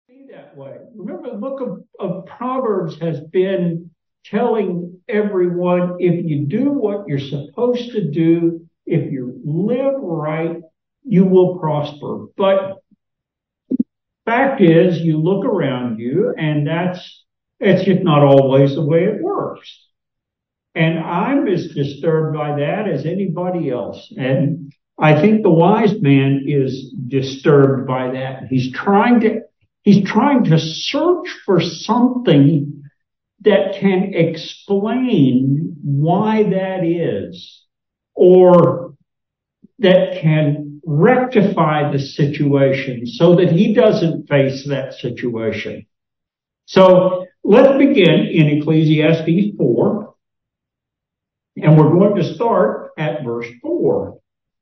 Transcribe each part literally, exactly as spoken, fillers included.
Be that way. Remember, the book of, of Proverbs has been telling everyone if you do what you're supposed to do, if you live right, you will prosper. But fact is, you look around you, and that's it's just not always the way it works. And I'm as disturbed by that as anybody else. And I think the wise man is disturbed by that. He's trying to He's trying to search for something that can explain why that is, or that can rectify the situation so that he doesn't face that situation. So let's begin in Ecclesiastes four, and we're going to start at verse four.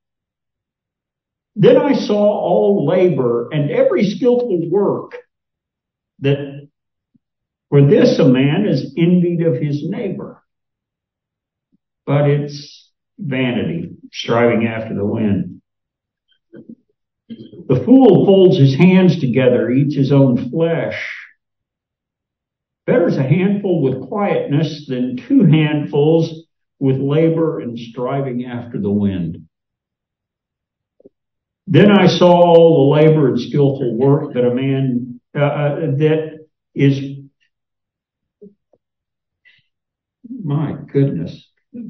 Then I saw all labor and every skillful work, that for this a man is envied of his neighbor. But it's vanity, striving after the wind. The fool folds his hands together, eats his own flesh. Better is a handful with quietness than two handfuls with labor and striving after the wind. Then I saw all the labor and skillful work that a man uh, that is, my goodness.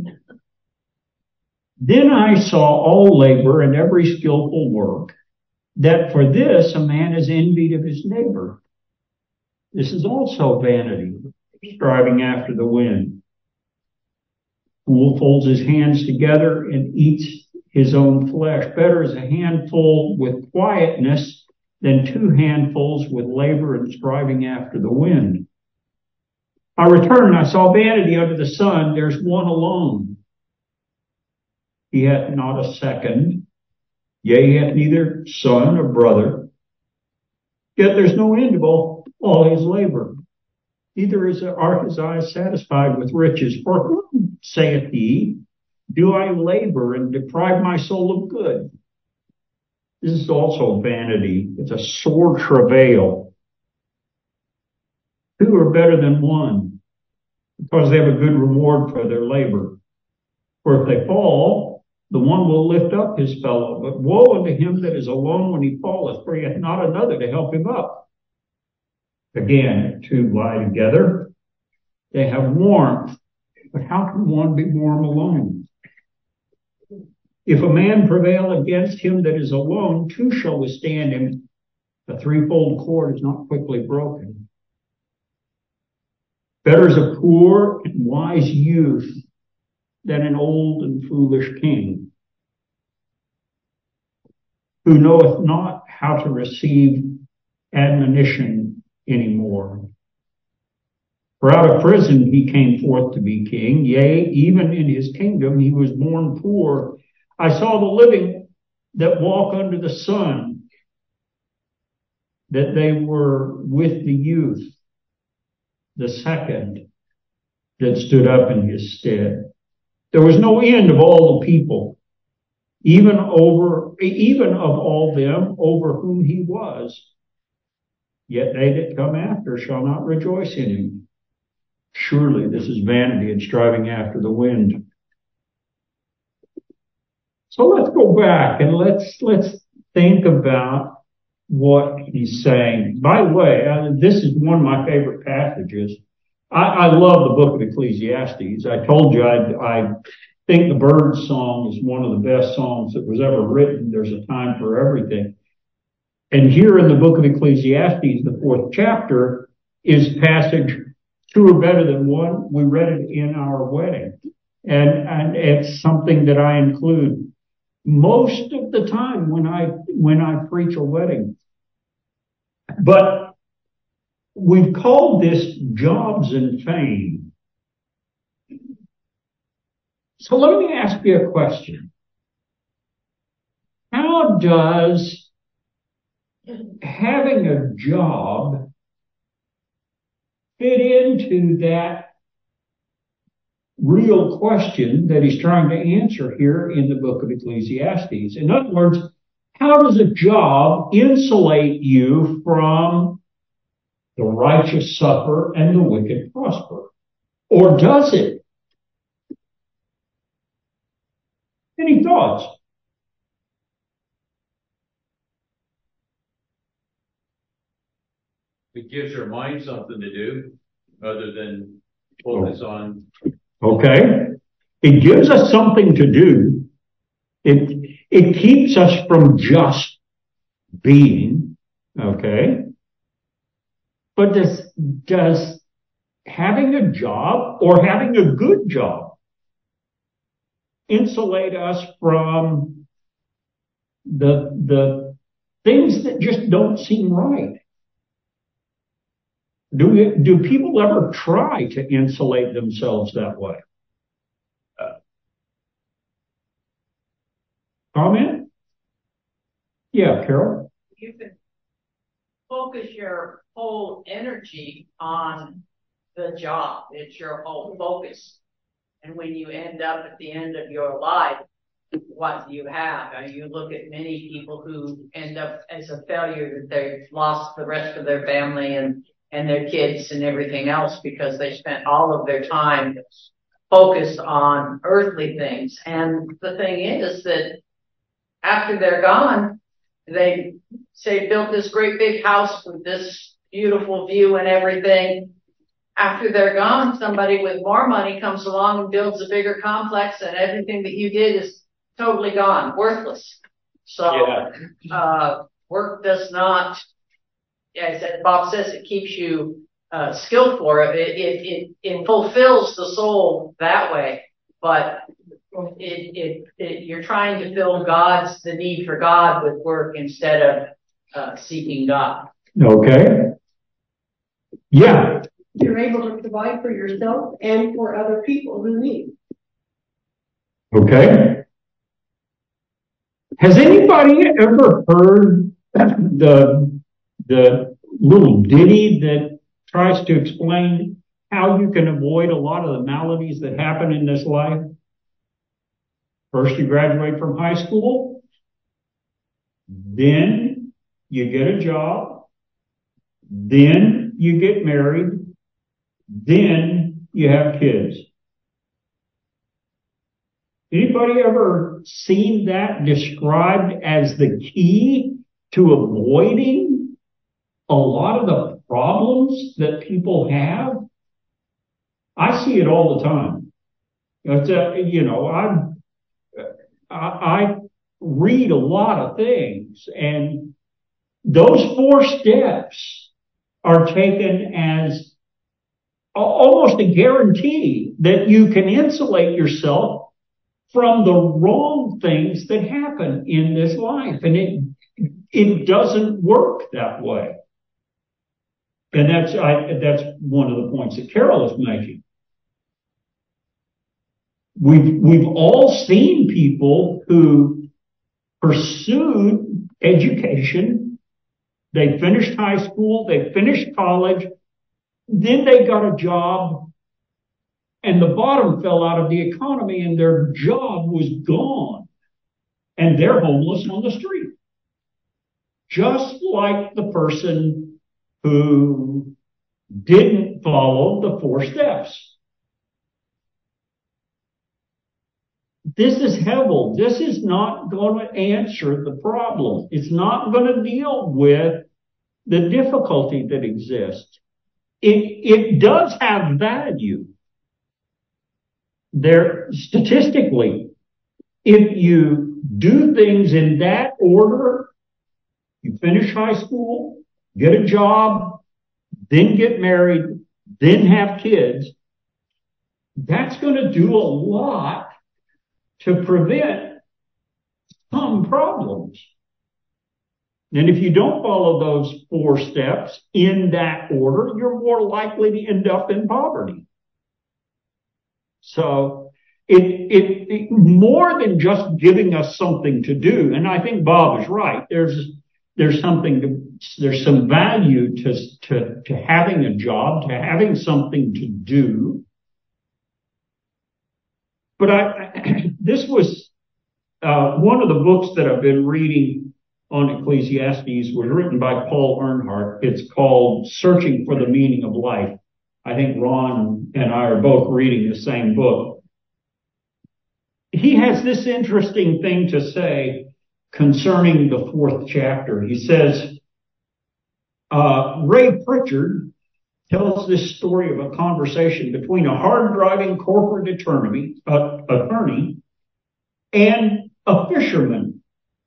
Then I saw all labor and every skillful work, that for this a man is envied of his neighbor. This is also vanity, striving after the wind. Fool folds his hands together and eats his own flesh. Better is a handful with quietness than two handfuls with labor and striving after the wind. I returned and I saw vanity under the sun. There's one alone. He hath not a second. Yea, he hath neither son or brother. Yet there's no end of all, all his labor. Neither is, are his eyes satisfied with riches. For whom, saith he, do I labor and deprive my soul of good? This is also vanity. It's a sore travail. Two are better than one, because they have a good reward for their labor. For if they fall, the one will lift up his fellow. But woe unto him that is alone when he falleth, for he hath not another to help him up. Again, if two lie together, they have warmth. But how can one be warm alone? If a man prevail against him that is alone, two shall withstand him. A threefold cord is not quickly broken. Better is a poor and wise youth than an old and foolish king, who knoweth not how to receive admonition anymore. For out of prison he came forth to be king. Yea, even in his kingdom he was born poor. I saw the living that walk under the sun, that they were with the youth, the second that stood up in his stead. There was no end of all the people, even over, even of all them over whom he was. Yet they that come after shall not rejoice in him. Surely this is vanity and striving after the wind. So let's go back and let's let's think about what he's saying. By the way, uh, this is one of my favorite passages. I, I love the book of Ecclesiastes. I told you I, I think the bird song is one of the best songs that was ever written. There's a time for everything. And here in the book of Ecclesiastes, the fourth chapter, is passage two are better than one. We read it in our wedding. And, and it's something that I include most of the time when I, when I preach a wedding. But we've called this jobs and fame. So let me ask you a question. How does having a job fit into that real question that he's trying to answer here in the book of Ecclesiastes? In other words, how does a job insulate you from righteous suffer and the wicked prosper? Or does it? Any thoughts? It gives your mind something to do other than focus on. Okay. It gives us something to do. It, it keeps us from just being. Okay. But does, does having a job or having a good job insulate us from the, the things that just don't seem right? Do we, do people ever try to insulate themselves that way? Uh, comment? Yeah, Carol? You can focus your whole energy on the job. It's your whole focus. And when you end up at the end of your life, what do you have? And you look at many people who end up as a failure, that they've lost the rest of their family and and their kids and everything else because they spent all of their time focused on earthly things. And the thing is that after they're gone, they say built this great big house with this beautiful view and everything. After they're gone, somebody with more money comes along and builds a bigger complex, and everything that you did is totally gone, worthless. So, yeah. uh, work does not, as Bob says, it keeps you uh, skillful for it. It, it, it, it fulfills the soul that way, but it, it, it, you're trying to fill God's, the need for God with work instead of uh, seeking God. Okay. Yeah. You're able to provide for yourself and for other people who need. Okay. Has anybody ever heard the the little ditty that tries to explain how you can avoid a lot of the maladies that happen in this life? First, you graduate from high school, then you get a job, then you get married, then you have kids. Anybody ever seen that described as the key to avoiding a lot of the problems that people have? I see it all the time. It's a, you know, I'm, I, I read a lot of things, and those four steps are taken as almost a guarantee that you can insulate yourself from the wrong things that happen in this life. And it, it doesn't work that way. And that's, I, that's one of the points that Carol is making. We've, we've all seen people who pursued education. They finished high school, they finished college, then they got a job, and the bottom fell out of the economy and their job was gone. And they're homeless on the street. Just like the person who didn't follow the four steps. This is Hevel. This is not going to answer the problem. It's not going to deal with the difficulty that exists. It, it does have value. There, statistically, if you do things in that order, you finish high school, get a job, then get married, then have kids, that's going to do a lot to prevent some problems. And if you don't follow those four steps in that order, you're more likely to end up in poverty. So it, it, it more than just giving us something to do, and I think Bob is right. There's there's something to, there's some value to to to having a job, to having something to do. But I, I this was uh, one of the books that I've been reading on Ecclesiastes was written by Paul Earnhardt. It's called Searching for the Meaning of Life. I think Ron and I are both reading the same book. He has this interesting thing to say concerning the fourth chapter. He says, uh, Ray Pritchard tells this story of a conversation between a hard-driving corporate attorney, uh, attorney and a fisherman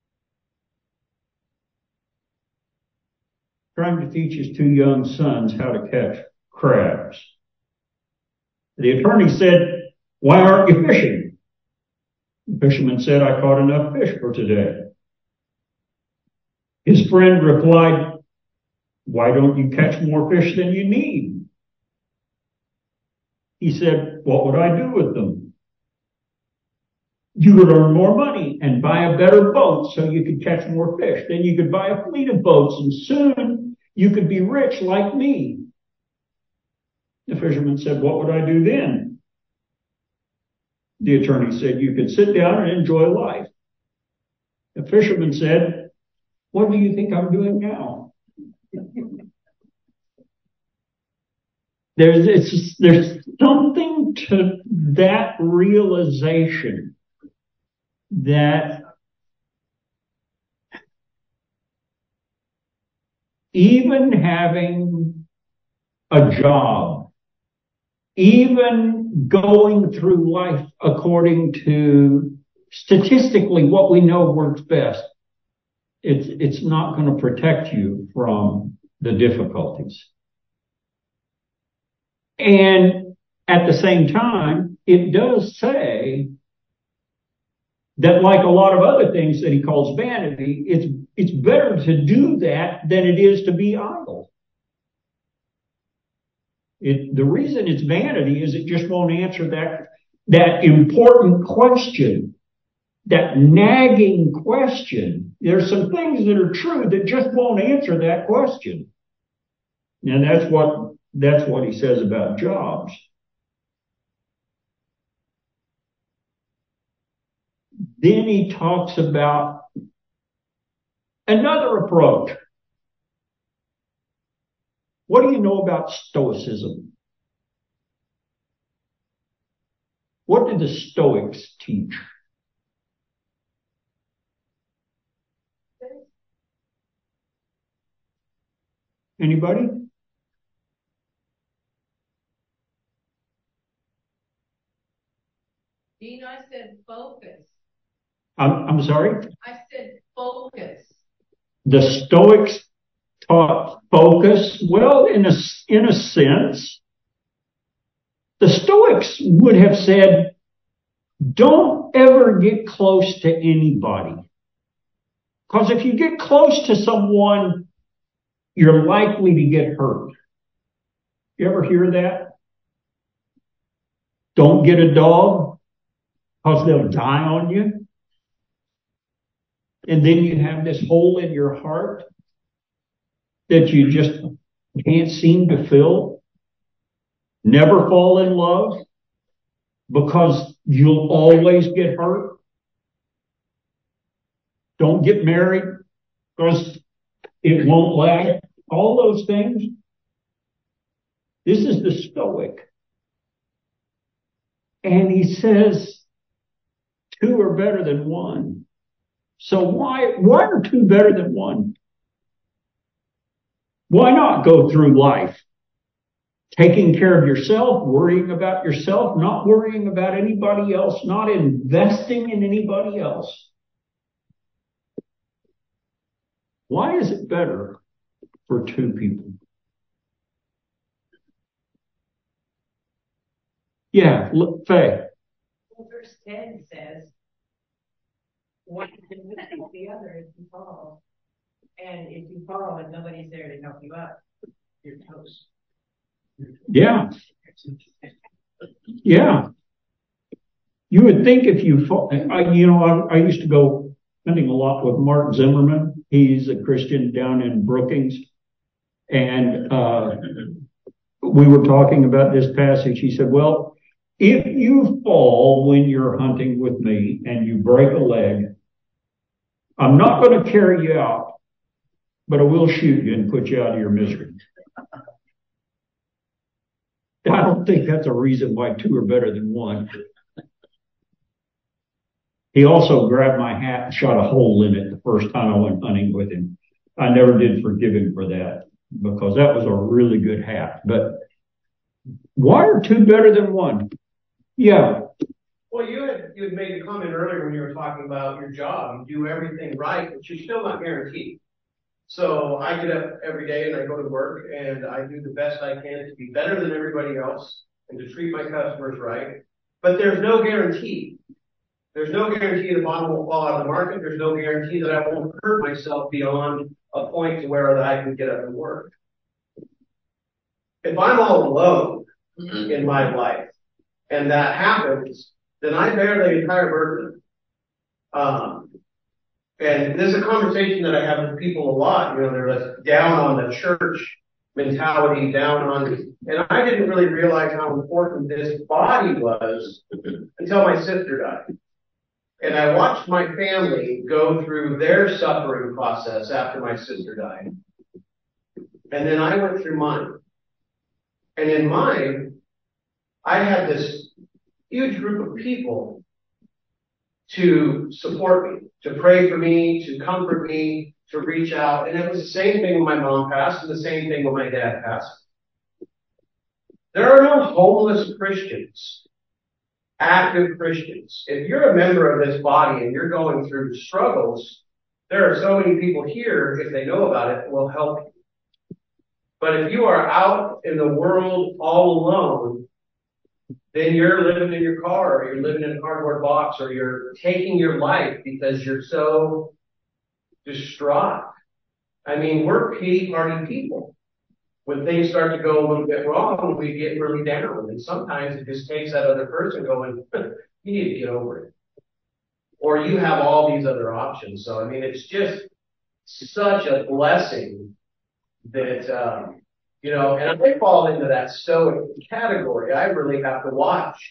trying to teach his two young sons how to catch crabs. The attorney said, "Why aren't you fishing?" The fisherman said, "I caught enough fish for today." His friend replied, "Why don't you catch more fish than you need?" He said, "What would I do with them?" "You would earn more money and buy a better boat so you could catch more fish. Then you could buy a fleet of boats and soon you could be rich like me." The fisherman said, "What would I do then?" The attorney said, "You could sit down and enjoy life." The fisherman said, "What do you think I'm doing now?" There's, it's, there's something to that realization that even having a job, even going through life according to statistically what we know works best, it's, it's not going to protect you from the difficulties. And at the same time, it does say that, like a lot of other things that he calls vanity, it's, it's better to do that than it is to be idle. It, the reason it's vanity is it just won't answer that, that important question, that nagging question. There's some things that are true that just won't answer that question. And that's what, that's what he says about jobs. Then he talks about another approach. What do you know about Stoicism? What did the Stoics teach? Anybody? Dean, I said focus. I'm, I'm sorry? I said focus. The Stoics taught focus. Well, in a, in a sense, the Stoics would have said, don't ever get close to anybody. Because if you get close to someone, you're likely to get hurt. You ever hear that? Don't get a dog because they'll die on you. And then you have this hole in your heart that you just can't seem to fill. Never fall in love because you'll always get hurt. Don't get married because it won't last. All those things. This is the Stoic. And he says two are better than one. So why, why are two better than one? Why not go through life taking care of yourself, worrying about yourself, not worrying about anybody else, not investing in anybody else? Why is it better for two people? Yeah, look, Faye. Well, verse ten says, one can help the other if you fall. And if you fall and nobody's there to help you up, you're toast. Yeah. Yeah. You would think if you fall, I, you know, I, I used to go hunting a lot with Mark Zimmerman. He's a Christian down in Brookings. And uh, we were talking about this passage. He said, well, if you fall when you're hunting with me and you break a leg, I'm not going to carry you out, but I will shoot you and put you out of your misery. I don't think that's a reason why two are better than one. He also grabbed my hat and shot a hole in it the first time I went hunting with him. I never did forgive him for that because that was a really good hat. But why are two better than one? Yeah. Well, you had you had made a comment earlier when you were talking about your job. You do everything right, but you're still not guaranteed. So I get up every day and I go to work and I do the best I can to be better than everybody else and to treat my customers right. But there's no guarantee. There's no guarantee the bottom will fall out of the market. There's no guarantee that I won't hurt myself beyond a point to where that I can get up and work. If I'm all alone in my life and that happens, then I bear the entire burden. Um, and this is a conversation that I have with people a lot. You know, they're like down on the church mentality, down on, and I didn't really realize how important this body was until my sister died. And I watched my family go through their suffering process after my sister died. And then I went through mine. And in mine, I had this huge group of people to support me, to pray for me, to comfort me, to reach out. And it was the same thing when my mom passed and the same thing when my dad passed. There are no homeless Christians, active Christians. If you're a member of this body and you're going through struggles, there are so many people here, if they know about it, will help you. But if you are out in the world all alone, then you're living in your car, or you're living in a cardboard box, or you're taking your life because you're so distraught. I mean, we're pity party people. When things start to go a little bit wrong, we get really down. And sometimes it just takes that other person going, you need to get over it. Or you have all these other options. So, I mean, it's just such a blessing that, um, you know, and I fall into that stoic category. I really have to watch.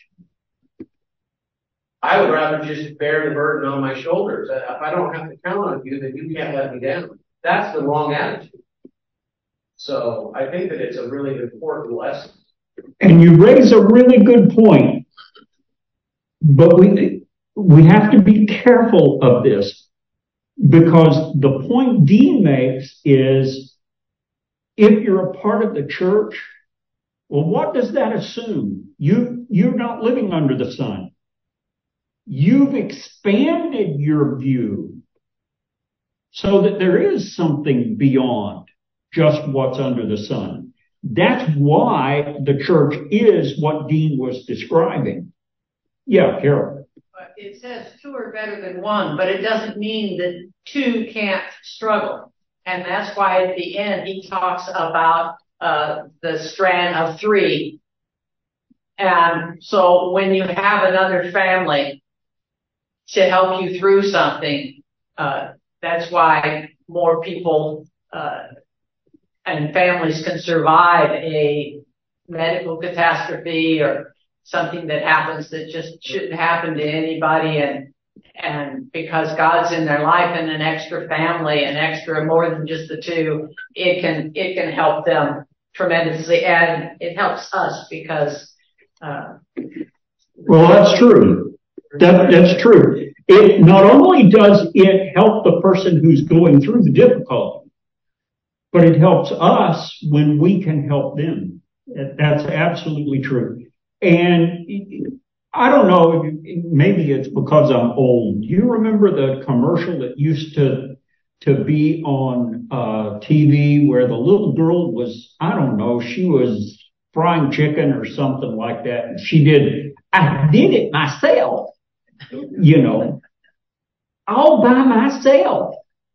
I would rather just bear the burden on my shoulders. If I don't have to count on you, then you can't let me down. That's the wrong attitude. So I think that it's a really important lesson. And you raise a really good point. But we we have to be careful of this, because the point Dean makes is, if you're a part of the church, well, what does that assume? You, you're not living under the sun. You've expanded your view so that there is something beyond just what's under the sun. That's why the church is what Dean was describing. Yeah, Carol. It says two are better than one, but it doesn't mean that two can't struggle. And that's why at the end he talks about uh, the strand of three. And so when you have another family to help you through something, uh, that's why more people uh, and families can survive a medical catastrophe or something that happens that just shouldn't happen to anybody, and and because God's in their life and an extra family, an extra more than just the two, it can it can help them tremendously, and it helps us because. Uh, well, that's true. That that's true. It not only does it help the person who's going through the difficulty, but it helps us when we can help them. That's absolutely true. And I don't know, maybe it's because I'm old. Do you remember the commercial that used to to be on uh T V where the little girl was, I don't know, she was frying chicken or something like that. And she did, I did it myself, you know, all by myself.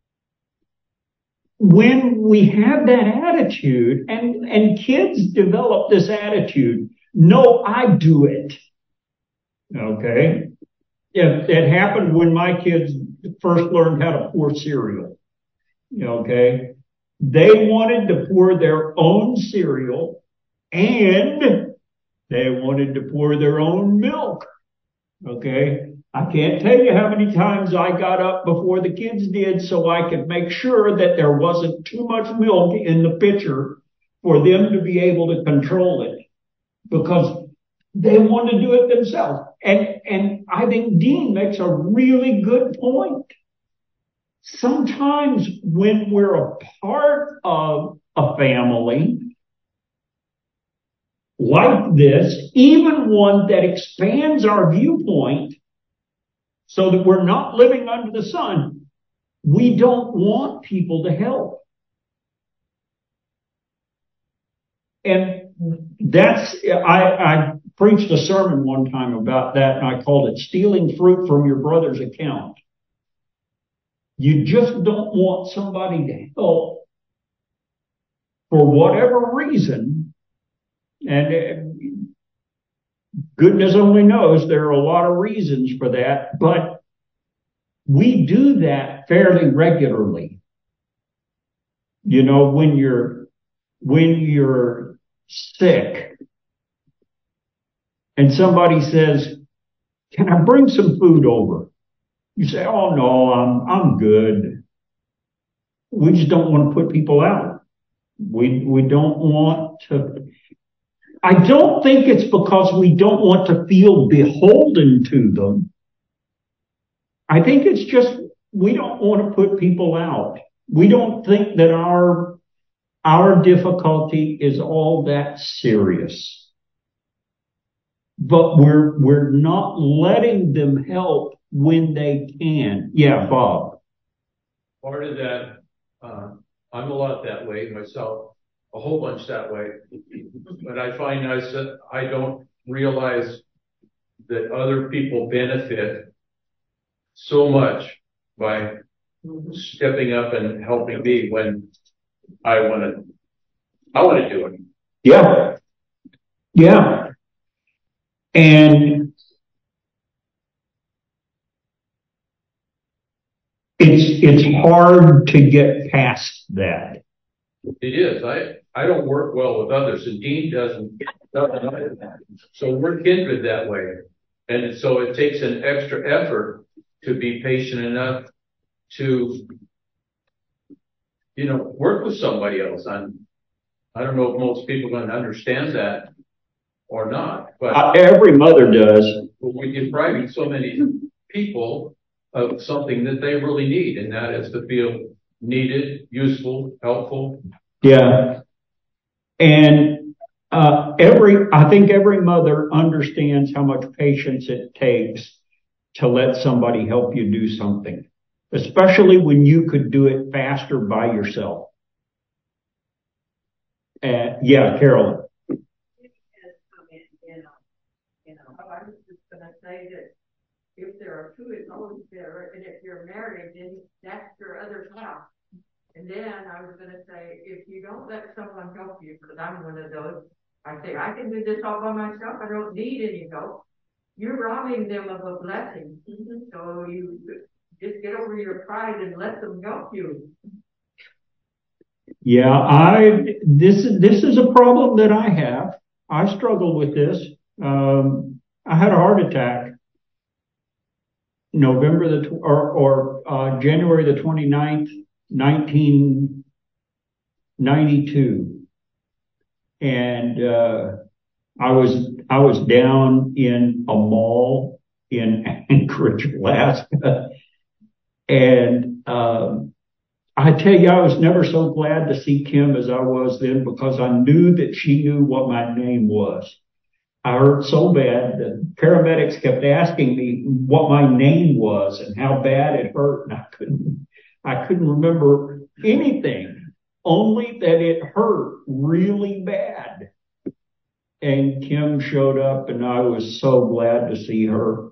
When we have that attitude, and, and kids develop this attitude, no, I do it. Okay. It, it happened when my kids first learned how to pour cereal. Okay. They wanted to pour their own cereal and they wanted to pour their own milk. Okay. I can't tell you how many times I got up before the kids did so I could make sure that there wasn't too much milk in the pitcher for them to be able to control it, because they want to do it themselves. And, and I think Dean makes a really good point. Sometimes when we're a part of a family like this, even one that expands our viewpoint so that we're not living under the sun, we don't want people to help. And that's, I, I preached a sermon one time about that, and I called it stealing fruit from your brother's account. You just don't want somebody to help for whatever reason. And goodness only knows there are a lot of reasons for that, but we do that fairly regularly. You know, when you're, when you're sick and somebody says, "Can I bring some food over?" You say, "Oh no, I'm, I'm good." We just don't want to put people out. We, we don't want to, I don't think it's because we don't want to feel beholden to them. I think it's just we don't want to put people out. We don't think that our, our difficulty is all that serious. But we're, we're not letting them help when they can. Yeah, Bob. Part of that, uh, I'm a lot that way myself, a whole bunch that way. But I find I said I don't realize that other people benefit so much by stepping up and helping me when I want to. I want to do it. Yeah. Yeah. And it's, it's hard to get past that. It is. I, I don't work well with others, and Dean doesn't. doesn't so we're kindred that way. And so it takes an extra effort to be patient enough to, you know, work with somebody else. I'm, I don't know if most people are going to understand that or not, but uh, every mother does. We're depriving so many people of something that they really need, and that is to feel needed, useful, helpful. Yeah. And uh, every, I think every mother understands how much patience it takes to let somebody help you do something, especially when you could do it faster by yourself. Uh, yeah, Carolyn. You know, I was just going to say that if there are two adults there, and if you're married, then that's your other half. And then I was going to say, if you don't let someone help you, because I'm one of those, I say, I can do this all by myself. I don't need any help. You're robbing them of a blessing. Mm-hmm. So you just get over your pride and let them help you. Yeah, I, this, this is a problem that I have. I struggle with this. Um, I had a heart attack November the, or, or, uh, January the twenty-ninth, nineteen ninety-two. And, uh, I was, I was down in a mall in Anchorage, Alaska. And, um, I tell you, I was never so glad to see Kim as I was then, because I knew that she knew what my name was. I hurt so bad that paramedics kept asking me what my name was and how bad it hurt. And I couldn't, I couldn't remember anything, only that it hurt really bad. And Kim showed up, and I was so glad to see her.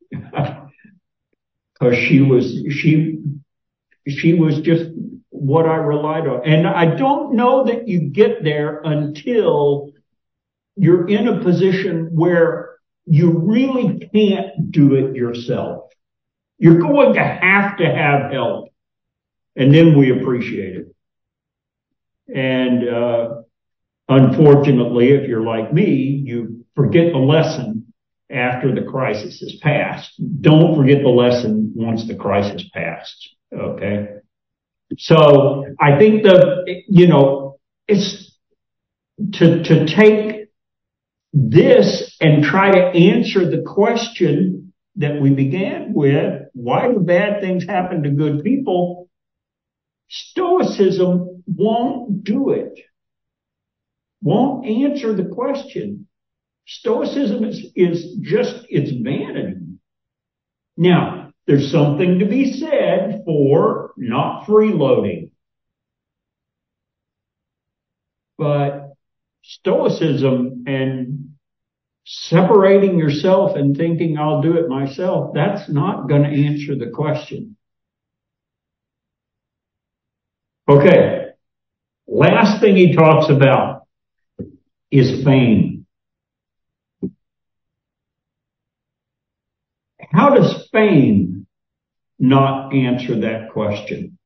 Cause she was, she, she was just what I relied on. And I don't know that you get there until you're in a position where you really can't do it yourself. You're going to have to have help. And then we appreciate it. And, uh, unfortunately, if you're like me, you forget the lesson after the crisis is past. Don't forget the lesson once the crisis passed. Okay. So I think the, you know, it's to, to take this and try to answer the question that we began with, why do bad things happen to good people? Stoicism won't do it. Won't answer the question. Stoicism is, is just, it's vanity. Now, there's something to be said for not freeloading. But Stoicism and separating yourself and thinking I'll do it myself, that's not going to answer the question. Okay. Last thing he talks about is fame. How does fame not answer that question?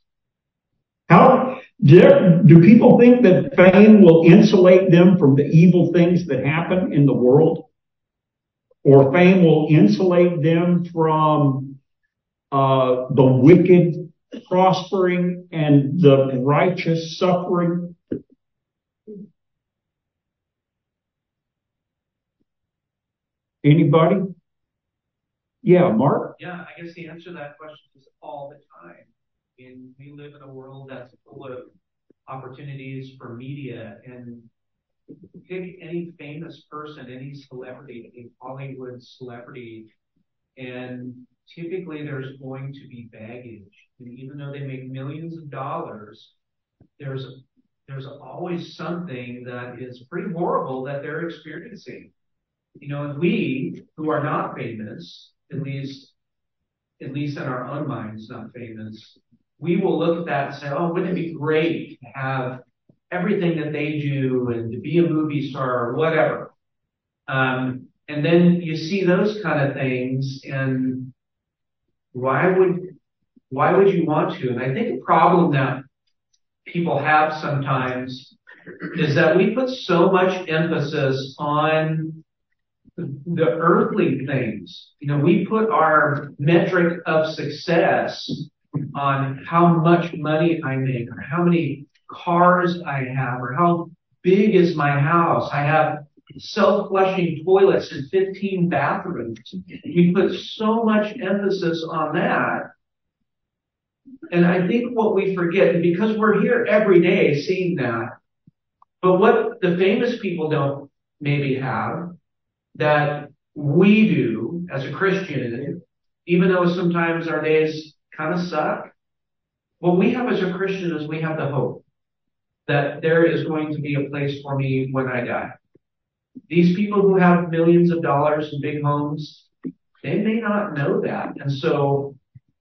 How do, do people think that fame will insulate them from the evil things that happen in the world? Or fame will insulate them from uh, the wicked prospering and the righteous suffering? Anybody? Yeah, Mark? Yeah, I guess the answer to that question is all the time. I mean, we live in a world that's full of opportunities for media, and pick any famous person, any celebrity, any Hollywood celebrity, and typically there's going to be baggage. And even though they make millions of dollars, there's there's always something that is pretty horrible that they're experiencing. You know, and we who are not famous, at least, at least in our own minds, not famous, we will look at that and say, oh, wouldn't it be great to have everything that they do and to be a movie star or whatever. Um, and then you see those kind of things, and why would, why would you want to? And I think the problem that people have sometimes is that we put so much emphasis on the earthly things. You know, we put our metric of success on how much money I make, or how many cars I have, or how big is my house. I have self-flushing toilets and fifteen bathrooms. We put so much emphasis on that. And I think what we forget, and because we're here every day seeing that, but what the famous people don't maybe have, that we do as a Christian, even though sometimes our days kind of suck, what we have as a Christian is we have the hope that there is going to be a place for me when I die. These people who have millions of dollars and big homes, they may not know that. And so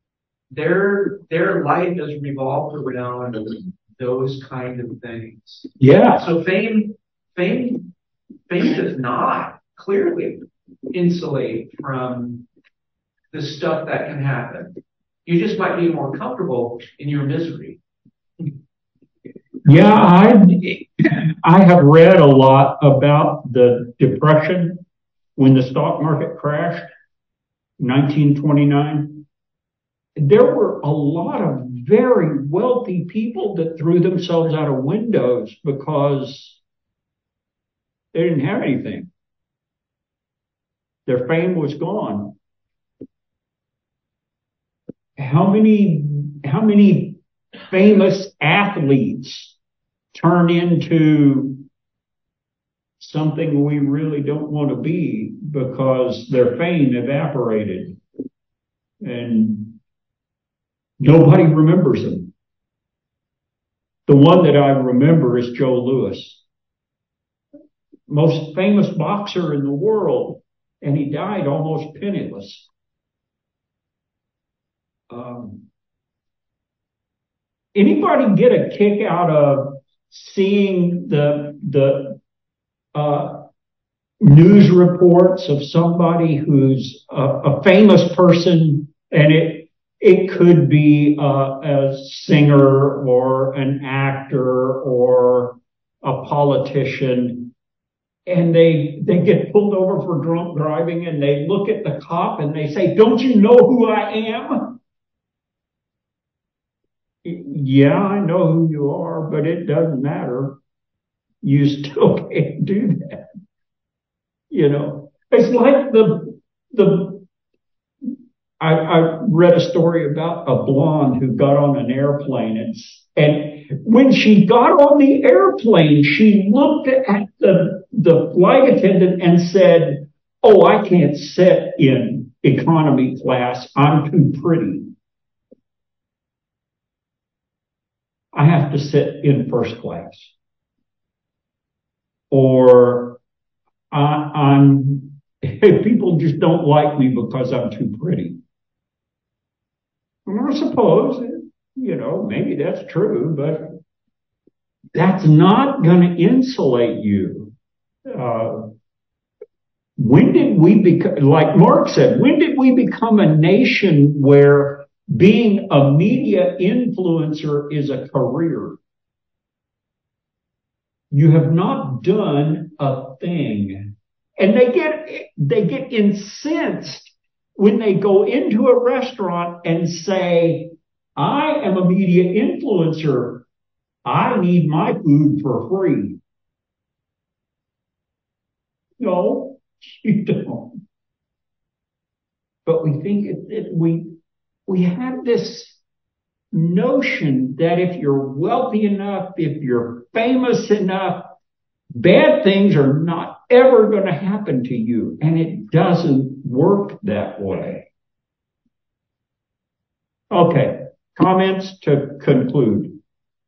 their their life is revolved around those kind of things. Yeah. So fame, fame, fame does not clearly insulate from the stuff that can happen. You just might be more comfortable in your misery. Yeah, I I have read a lot about the Depression when the stock market crashed, nineteen twenty-nine. There were a lot of very wealthy people that threw themselves out of windows because they didn't have anything. Their fame was gone. How many, how many famous athletes turn into something we really don't want to be because their fame evaporated and nobody remembers them? The one that I remember is Joe Louis, most famous boxer in the world, and he died almost penniless. Um, anybody get a kick out of seeing the the uh, news reports of somebody who's a, a famous person, and it it could be a, a singer or an actor or a politician, and they, they get pulled over for drunk driving and they look at the cop and they say, "Don't you know who I am?" "Yeah, I know who you are, but it doesn't matter. You still can't do that." You know, it's like the, the, I, I read a story about a blonde who got on an airplane and, and when she got on the airplane, she looked at the, the flight attendant and said, "Oh, I can't sit in economy class. I'm too pretty. I have to sit in first class." Or I, I'm, people just don't like me because I'm too pretty. And I suppose, you know, maybe that's true, but that's not going to insulate you. Uh, when did we become, like Mark said, when did we become a nation where being a media influencer is a career? You have not done a thing. And they get, they get incensed when they go into a restaurant and say, "I am a media influencer. I need my food for free." No, you don't. But we think it, it, we, we have this notion that if you're wealthy enough, if you're famous enough, bad things are not ever going to happen to you. And it doesn't work that way. Okay, comments to conclude.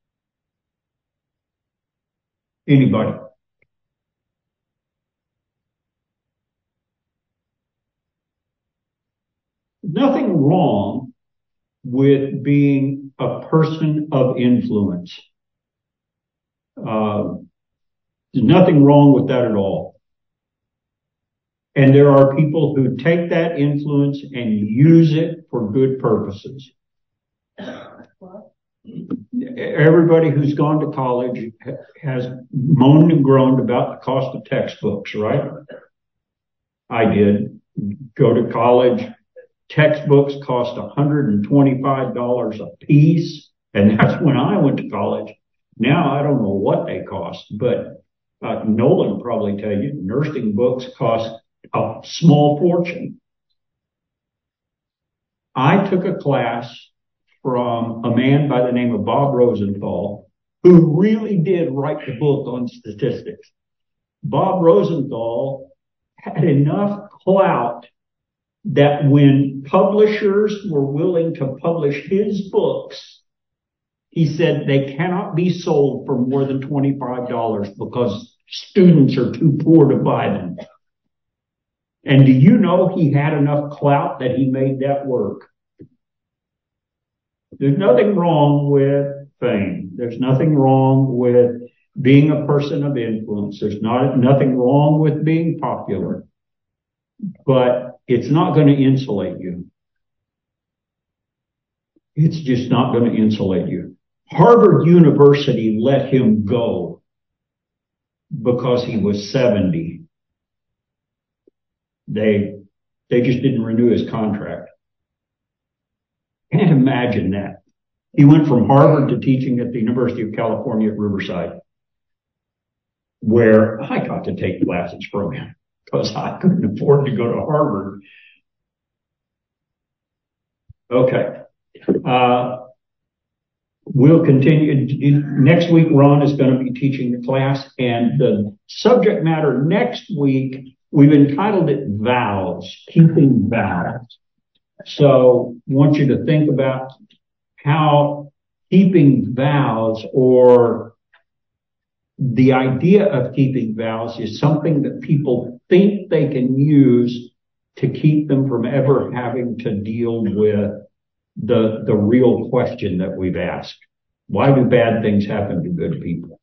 Anybody? Nothing wrong with being a person of influence. Uh, there's nothing wrong with that at all. And there are people who take that influence and use it for good purposes. Everybody who's gone to college has moaned and groaned about the cost of textbooks, right? I did. Go to college. Textbooks cost one hundred twenty-five dollars a piece, and that's when I went to college. Now I don't know what they cost, but uh, Nolan will probably tell you nursing books cost a small fortune. I took a class from a man by the name of Bob Rosenthal, who really did write the book on statistics. Bob Rosenthal had enough clout that when publishers were willing to publish his books, he said they cannot be sold for more than twenty-five dollars because students are too poor to buy them. And do you know he had enough clout that he made that work? There's nothing wrong with fame. There's nothing wrong with being a person of influence. There's not nothing wrong with being popular. But it's not going to insulate you. It's just not going to insulate you. Harvard University let him go because he was seventy. They, they just didn't renew his contract. Can't imagine that. He went from Harvard to teaching at the University of California at Riverside, where I got to take classes from him because I couldn't afford to go to Harvard. Okay. Uh, we'll continue. Next week, Ron is going to be teaching the class, and the subject matter next week, we've entitled it Vows, Keeping Vows. So I want you to think about how keeping vows, or the idea of keeping vows, is something that people think they can use to keep them from ever having to deal with the, the real question that we've asked. Why do bad things happen to good people?